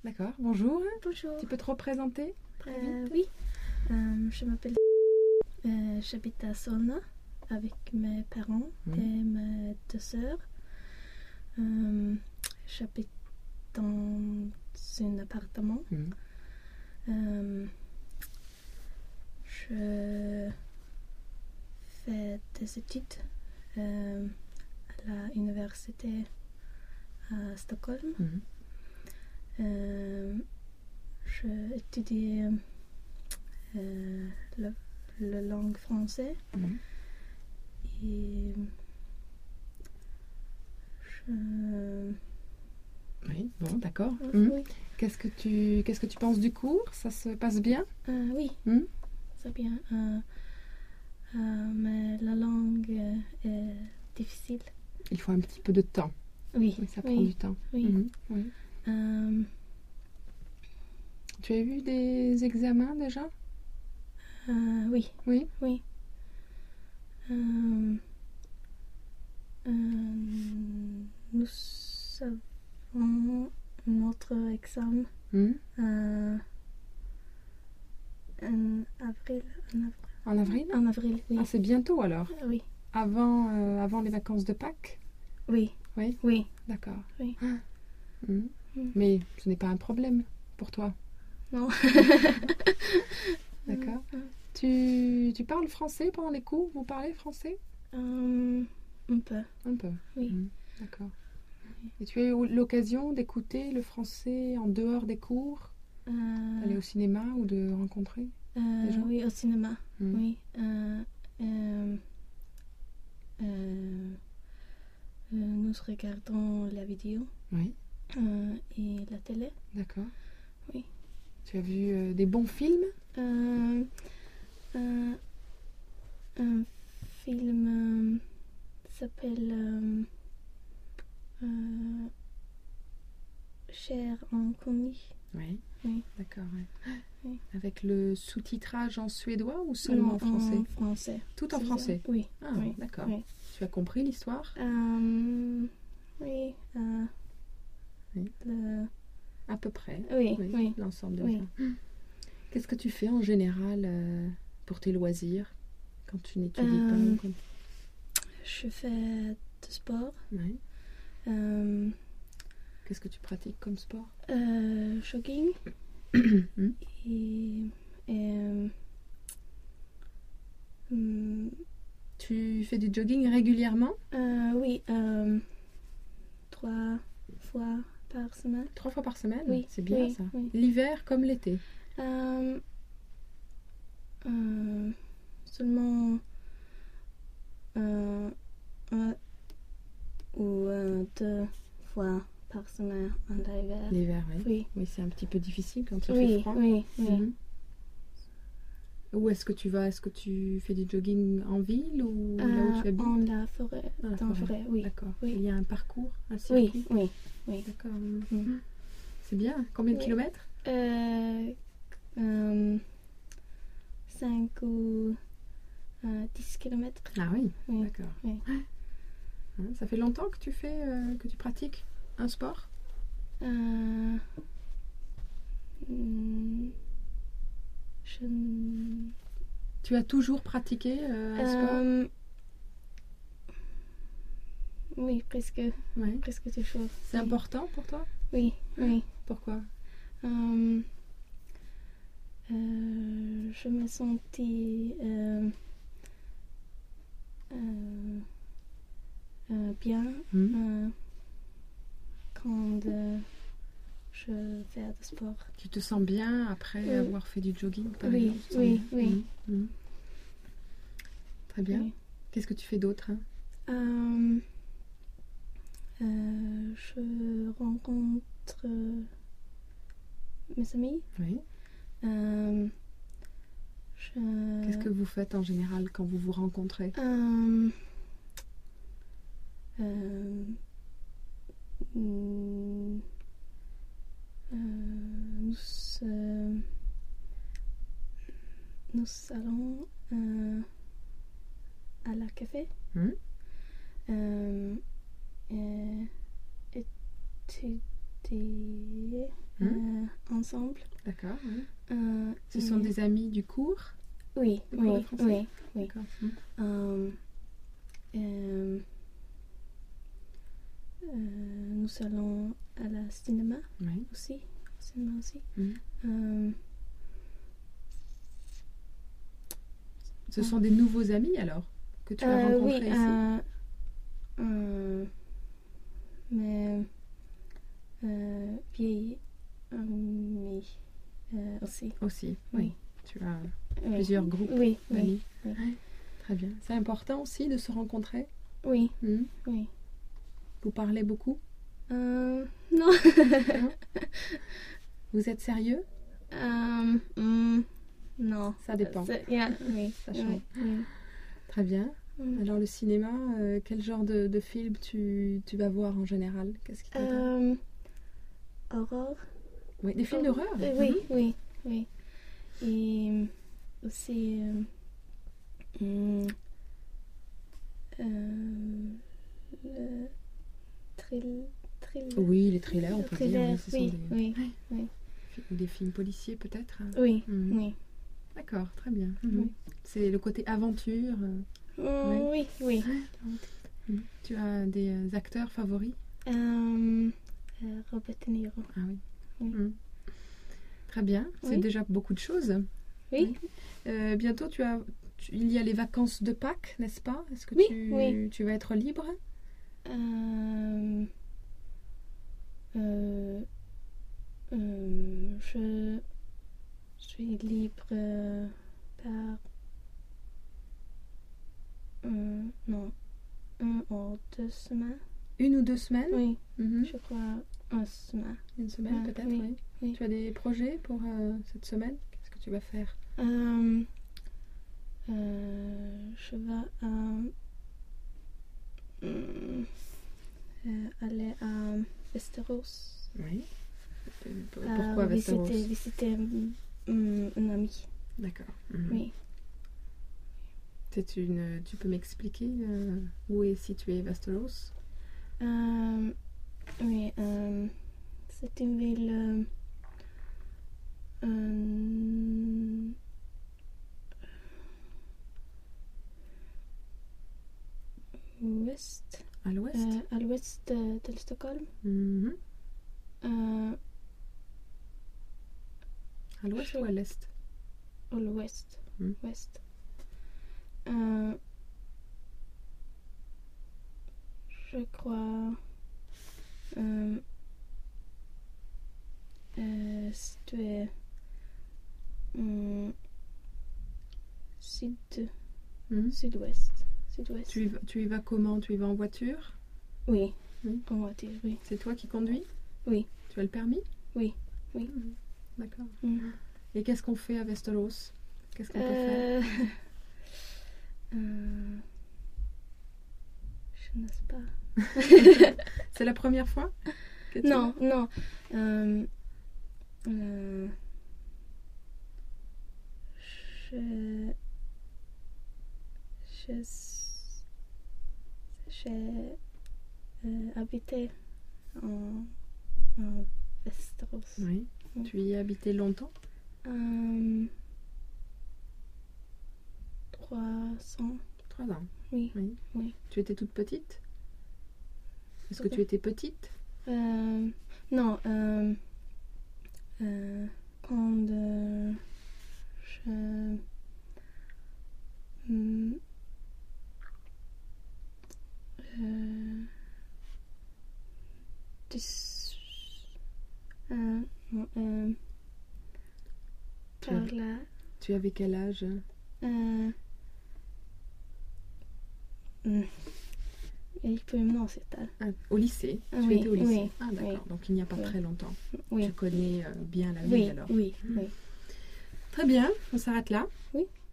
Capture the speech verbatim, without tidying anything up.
D'accord, bonjour. Bonjour. Tu peux te représenter très Euh, vite? Oui, euh, je m'appelle. Euh, J'habite à Solna avec mes parents Mhm. et mes deux sœurs. Euh, J'habite dans un appartement. Mhm. Euh, je fais des études euh, à l'université à Stockholm. Mhm. Euh, je étudie euh, la, la langue française Mhm. et je... Oui, bon, d'accord. Euh, Mhm. Oui, Qu'est-ce que tu qu'est-ce que tu penses du cours? Ça se passe bien? Euh, oui, Mhm. c'est bien. Euh, euh, mais la langue euh, est difficile. Il faut un petit peu de temps. Oui, Oui, ça prend oui, du temps. oui. Mhm. Oui. Euh, Tu as eu des examens déjà? euh, oui, Oui. oui. Euh, euh, nous avons notre examen Mhm. euh, en avril. En avril, En avril? en avril, oui. Ah, c'est bientôt alors. Euh, oui, Avant, euh, avant les vacances de Pâques? oui, Oui. oui. D'accord. Oui. Ah. Mhm. Mhm. Mais ce n'est pas un problème pour toi. Non. D'accord. Tu, tu parles français pendant les cours? Vous parlez français? Euh, un peu, Un peu. oui. Mhm. D'accord. Et tu as eu l'occasion d'écouter le français en dehors des cours, Euh, d'aller au cinéma ou de rencontrer euh, des gens? oui, au cinéma. Mhm. Oui. Euh, euh, euh, euh, nous regardons la vidéo Oui, euh, et la télé. d'accord. Oui. Tu as vu euh, des bons films? Euh, euh, un film euh, s'appelle euh, euh, Cher Inconnu. Oui, Oui. d'accord. Ouais. Oui. Avec le sous-titrage en suédois ou seulement Non, en français? en français. Tout en C'est ça. français? Oui. Ah, oui. d'accord. Oui. Tu as compris l'histoire? Euh, oui. euh, Oui. le- À peu près. Oui, oui. L'ensemble de Oui. ça. Qu'est-ce que tu fais en général euh, pour tes loisirs quand tu n'étudies pas Euh, ou quand... Je fais du sport. Ouais. Euh, Qu'est-ce que tu pratiques comme sport? euh, jogging. Hmm. Et, et euh, hum, Tu fais du jogging régulièrement? euh, oui, euh, trois fois par semaine. Trois fois par semaine? Oui, C'est bien oui, ça. oui. L'hiver comme l'été? Euh, euh, Seulement euh, un ou euh, deux fois par semaine en hiver. L'hiver, oui. Oui, Oui, c'est un petit peu difficile quand il fait oui, froid. oui, oui. Mhm. Où est-ce que tu vas? Est-ce que tu fais du jogging en ville ou là où Euh, tu habites? en la forêt, Dans la dans la forêt. forêt, oui. D'accord. Oui. Il y a un parcours, un Oui, circuit? oui, oui. D'accord. Mm. C'est bien. Combien de Oui. kilomètres? Euh, euh, cinq ou euh, dix kilomètres. Ah oui, Oui. d'accord. Oui. Hein, ça fait longtemps que tu fais, euh, que tu pratiques un sport? Euh, hmm, je n- Tu as toujours pratiqué euh, un sport? euh, oui, presque, Ouais. presque toujours. C'est Oui. important pour toi? Oui, oui. Pourquoi? Euh, euh, je me sentis euh, euh, euh, bien Hmm. euh, quand euh, je fais du sport. Tu te sens bien après Oui. avoir fait du jogging, par Oui, exemple? Tu te sens oui, bien? oui. Mhm, mhm. Très bien. Oui. Qu'est-ce que tu fais d'autre, hein? Euh, euh, je rencontre euh, mes amis. Oui. Euh, je, Qu'est-ce que vous faites en général quand vous vous rencontrez? euh, euh, mm, euh, nous, euh, nous allons euh, à la café Hmm. euh, et étudier travailler Hmm. euh, ensemble. D'accord. Oui. Euh, Ce et- sont des amis du cours? Oui, du cours de oui, français? oui, oui. D'accord. Hmm. Euh, euh, euh, nous allons à la cinéma Oui. aussi. Cinéma aussi. Hmm. Euh, Ce sont des nouveaux amis alors que tu as euh, rencontrés oui, ici? euh, euh, mais euh, vieilles amies euh, aussi. Aussi, Oui. oui. Tu as Oui. plusieurs groupes Oui, oui, d'amis. oui. Ouais. Très bien. C'est important aussi de se rencontrer. oui, Hmm. oui. Vous parlez beaucoup? Euh, non. Non. Vous êtes sérieux? Euh, hmm, non. Ça dépend. C'est- yeah, oui, Ça oui, change. oui. Très bien. Hmm. Alors le cinéma, euh, quel genre de, de film tu, tu vas voir en général? Qu'est-ce qui t'intéresse? Euh, Aurore. Oui, des films d'horreur? Euh, oui, Mhm. oui, oui. Et aussi euh, hmm, euh, le thrill, thriller. Oui, les thrillers, on peut Thriller, dire. Oui, ce sont oui, des, oui, oui, fi- des films policiers peut-être? oui, Mhm. oui. D'accord, très bien. Mhm. Oui. C'est le côté aventure. euh. Hmm, oui, oui. Mhm. Tu as des euh, acteurs favoris? Euh, euh, Robert De Niro. Ah oui. Oui. Mhm. Très bien, c'est Oui. déjà beaucoup de choses. Oui, Euh, bientôt, tu as, tu- il y a les vacances de Pâques, n'est-ce pas? Est-ce que Oui, tu, oui. tu vas être libre? Euh, euh, euh, je suis libre euh, par euh, non, un ou deux semaines. Une ou deux semaines? Oui, Mhm. je crois une semaine. Une semaine Ah, peut-être, oui, oui. oui. Tu as des projets pour euh, cette semaine? Qu'est-ce que tu vas faire? Euh, euh, je vais euh, mm, euh, aller à Westeros. Oui. Euh, p- Euh, Pourquoi Westeros? visiter, visiter mm, un ami. D'accord. Mhm. Oui. C'est une, tu peux m'expliquer euh, où est situé Westeros? Euh, oui, euh, c'est une ville euh, euh, ouest, À l'ouest? euh, à l'ouest de, de Stockholm. Mhm. Euh, À l'ouest je- ou à l'est? à l'ouest. Hmm. Ouest. Euh, je crois euh, euh, situé hum, sud, Mhm. sud-ouest. Sud-ouest. Tu y vas, tu y vas comment? Tu y vas en voiture? Oui, Oui. en voiture, oui. C'est toi qui conduis? Oui. Tu as le permis? Oui, oui. Mhm. D'accord. Mm. Et qu'est-ce qu'on fait à Westeros? Qu'est-ce qu'on peut faire? Euh, euh, je ne sais pas. C'est la première fois que tu Non, non. Euh, euh, je, je, j'ai euh, habité en, en Westeros. Oui. Mm. Tu y as habité longtemps? Euh, trois cents. Trois ans. Oui. Oui. Oui. Tu étais toute petite? Est-ce que Ok. tu étais petite? Euh, non, euh, euh, quand euh, je hum, euh, dix- euh, non, euh, Tu par avais, là, tu avais quel âge? euh, hum, il peut non, c'est tard. Ah, au lycée? Ah Tu oui, étais au lycée? oui, Ah d'accord, oui. donc il n'y a pas Oui. très longtemps. Oui, Tu connais euh, bien la ville oui, alors. oui, oui. Très bien, on s'arrête là. Oui.